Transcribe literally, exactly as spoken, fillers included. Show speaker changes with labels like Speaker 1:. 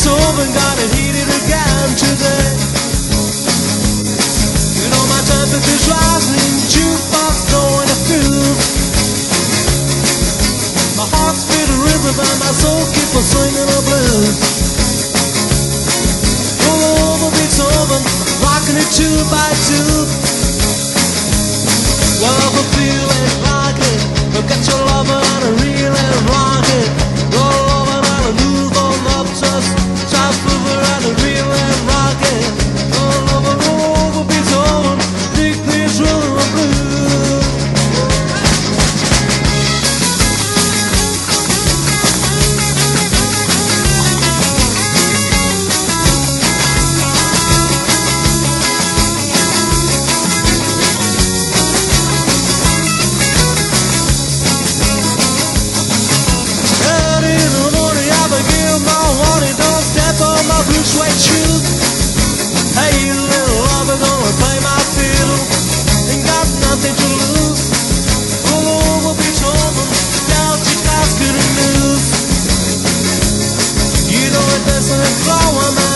Speaker 1: Beethoven got it heated again today. You know my temperature's rising, jukebox going to fill. My heart's beat a rhythm and my soul keeps on singing a blues. All over Beethoven, rocking it two by two. Well, the feeling like it, look at your lover and a real and rock it. Roll over and a move on up, just just move around a real and rock it. Roll over, roll over Beethoven, big please rhythm and blues. Blue suede shoes. Hey, little lover, gonna play my fiddle. Ain't got nothing to lose. All over Beethoven, down to Glasgow news. You know it doesn't flow, man.